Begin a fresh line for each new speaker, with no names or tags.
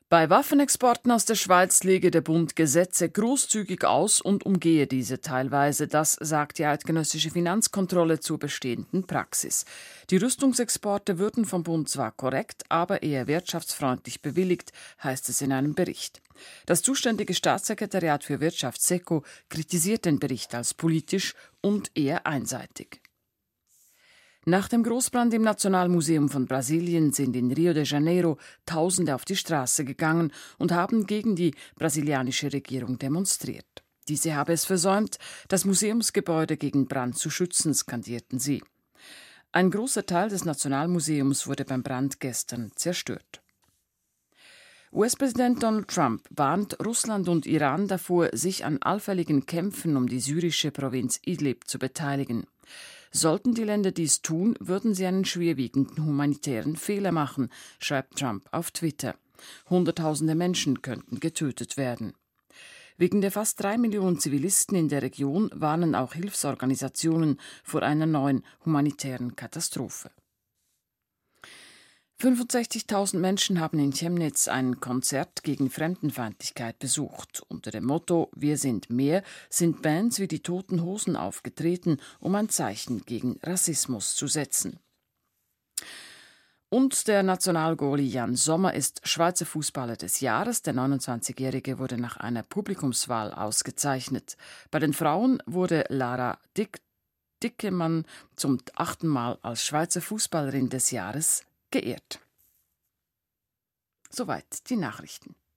Bei Waffenexporten aus der Schweiz lege der Bund Gesetze großzügig aus und umgehe diese teilweise. Das sagt die eidgenössische Finanzkontrolle zur bestehenden Praxis. Die Rüstungsexporte würden vom Bund zwar korrekt, aber eher wirtschaftsfreundlich bewilligt, heißt es in einem Bericht. Das zuständige Staatssekretariat für Wirtschaft SECO kritisiert den Bericht als politisch und eher einseitig. Nach dem Großbrand im Nationalmuseum von Brasilien sind in Rio de Janeiro Tausende auf die Straße gegangen und haben gegen die brasilianische Regierung demonstriert. Diese habe es versäumt, das Museumsgebäude gegen Brand zu schützen, skandierten sie. Ein großer Teil des Nationalmuseums wurde beim Brand gestern zerstört. US-Präsident Donald Trump warnt Russland und Iran davor, sich an allfälligen Kämpfen um die syrische Provinz Idlib zu beteiligen. Sollten die Länder dies tun, würden sie einen schwerwiegenden humanitären Fehler machen, schreibt Trump auf Twitter. Hunderttausende Menschen könnten getötet werden. Wegen der fast 3 Millionen Zivilisten in der Region warnen auch Hilfsorganisationen vor einer neuen humanitären Katastrophe. 65.000 Menschen haben in Chemnitz ein Konzert gegen Fremdenfeindlichkeit besucht. Unter dem Motto »Wir sind mehr« sind Bands wie die Toten Hosen aufgetreten, um ein Zeichen gegen Rassismus zu setzen. Und der Nationalgoalie Jan Sommer ist Schweizer Fußballer des Jahres. Der 29-Jährige wurde nach einer Publikumswahl ausgezeichnet. Bei den Frauen wurde Lara Dickemann zum 8. Mal als Schweizer Fußballerin des Jahres geehrt. Soweit die Nachrichten.